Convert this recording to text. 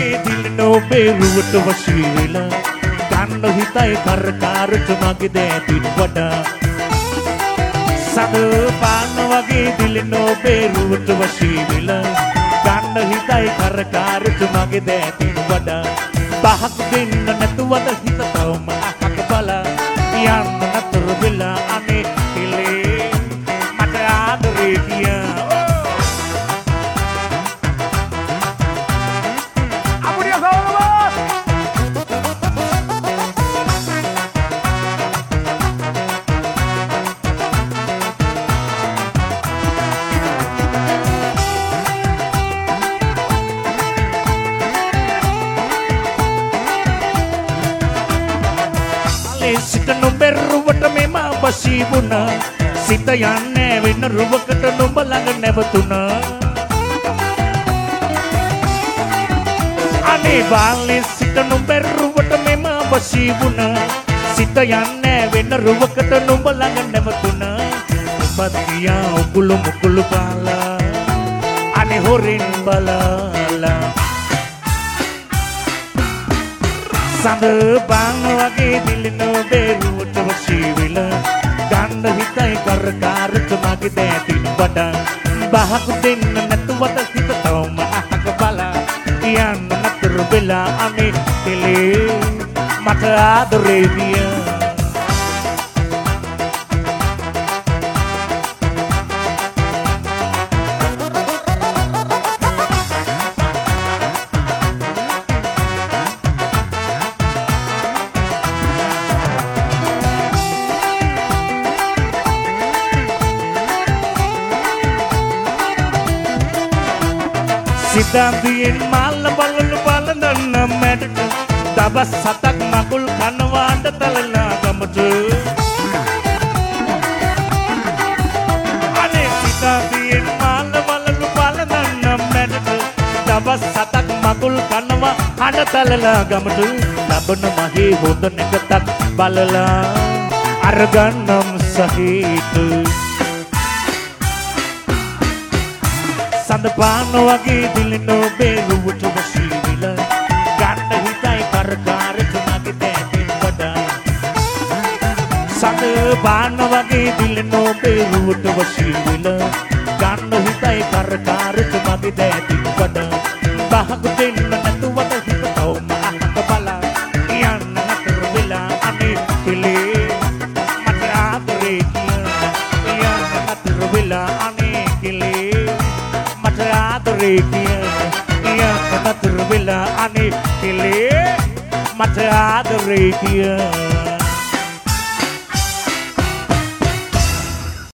වගේ දිලින ඔබේ රුවට වශී වෙලා ගන්න හිතයි කරකාරට මගේ දෑතින් වඩා සඳ පාන වගේ දිලින ඔබේ රුවට වශී වෙලා ගන්න හිතයි කරකාරට මගේ දෑතින් වඩා පහක් දෙන්න නැතුවද හිත තවම අහක බලා යන්න නතර වෙලා අනේ පිලේ මට ආදරේ කියා සිත නොබෙරුවට මෙම බසී වුණා සිත යන්නේ වෙන රුවකට නුඹ ළඟ නැවතුණා අනේ බාලේ සිත නොබෙරුවට මෙම බසී වුණා සිත යන්නේ වෙන රුවකට නුඹ ළඟ නැවතුණා ඔබත් ගියා උකුළු මුකුළු පාලා අනේ හොරින් බලාලා සඳ බාන වගේ දිලින ඔබේ රුවට වශී වෙලා ගන්න හිතයි කරකාරට මගේ දෑතින් වඩා බහක් දෙන්න නැතුවද හිත තවම අහක බලා යන්න නතර වෙලා අනේ පිලේ මට ආදරේ විය සිතාන්තියෙන් මාල්ල බලලු බලදන්න මැටට දවස් 7ක් මකුල් කනවාට තලලා ගමට අනේ සිතාන්තියෙන් මාල්ල බලලු බලදන්න මැටට දවස් 7ක් මකුල් කනවා හඬ තලලා ගමට ලබන මහේ හොඳ නැකතක් බලලා අරගන්නම් සහිත සඳ පාන වගේ දිලින ඔබේ රුවට වශී වෙලා ගන්න හිතයි කරකාරට මගේ දෑතින් වඩා සඳ පාන වගේ දිලින ඔබේ රුවට වශී වෙලා ගන්න හිතයි කරකාරට මගේ දෑතින් වඩා බහක් දෙන්න නැතුවද හිත තවම අහක බලා යන්න නතර වෙලා අනේ පිලේ මට ආදරේ කියා යන්න නතර වෙලා අනේ පිලේ මට ආදරේ කියා යන්න නතර වෙලා අනේ පිලේ මට ආදරේ කියා